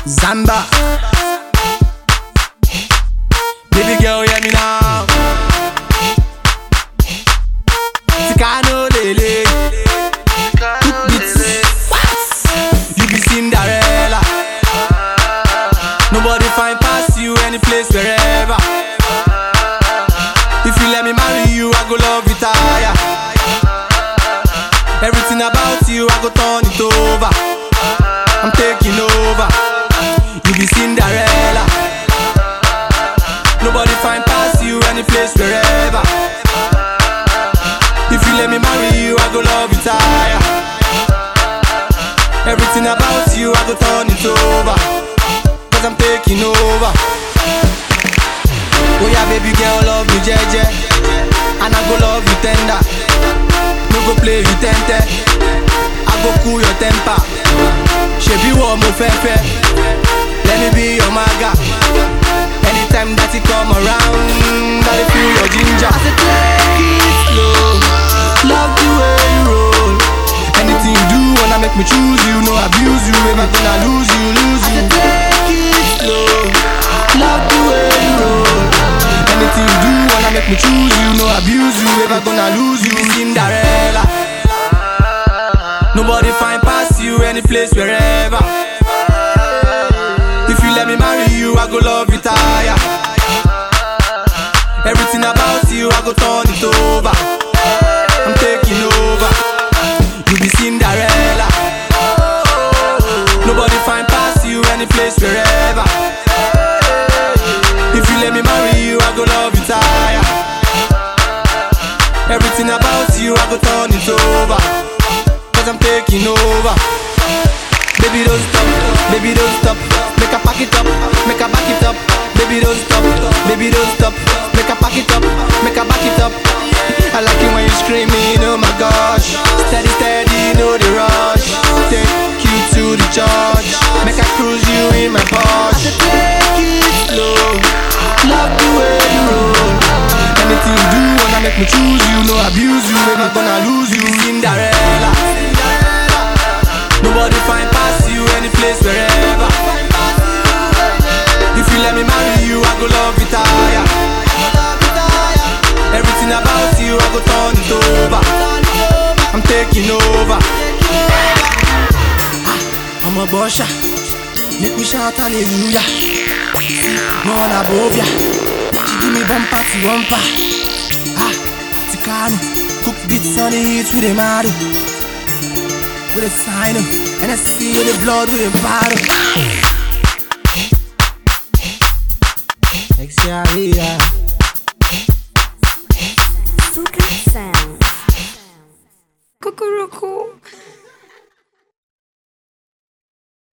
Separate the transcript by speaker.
Speaker 1: Zamba. Baby girl, hear me now. Tikano Lele. You be Cinderella. Nobody find past you, any place, wherever. If you let me marry you, I go love you tire. Everything about you, I go turn it over. I'm taking over. You be Cinderella. Nobody find past you, any place, wherever. If you let me marry you, I go love you tire. Everything about you, I go turn it over. Cause I'm taking over. Oh yeah, baby girl, love me jeje, and I go love you tender. No go play you tente, I go cool your temper. Shebi wo mo fefe, let me be your maga. Anytime that you come around, I feel your ginger. I say take it slow, love the way you roll. Anything you do wanna make me choose you, no abuse you, baby, gonna lose you, lose you. I say take it slow, love the way you roll. Anything you do wanna make me choose you, no abuse you, baby, gonna lose you. Cinderella. Nobody find past you, any place, wherever. If you let me marry you, I go love you tire. Everything about you, I go turn it over. I'm taking over. You be Cinderella. Nobody find past you, any place, wherever. If you let me marry you, I go love you tire. Everything about you, I go turn it over. Cause I'm taking over. Baby don't stop, baby don't stop. Make a pack it up, make a back it up. Baby don't stop, baby don't stop. Make a pack it up, make a back it up. I like it when you screaming, oh my gosh. Steady, steady, no the rush. Take you to the church, make I cruise you in my Porsche. Take it slow, love the way you roll. Anything you do wanna make me choose you, no abuse you, baby, gonna lose you. Cinderella. Nobody find past you, any place, wherever. If you let me marry you, I go love you tire. Everything about you, I go turn it over. I'm taking over. I'm a bosha, make me shout hallelujah. No one above ya. She give me bumper to bumper. Tikano, cook bits on the heat with a model. With a sign, and I see the blood with a bottle. Exia,
Speaker 2: Suka Sounds. Cuckoo.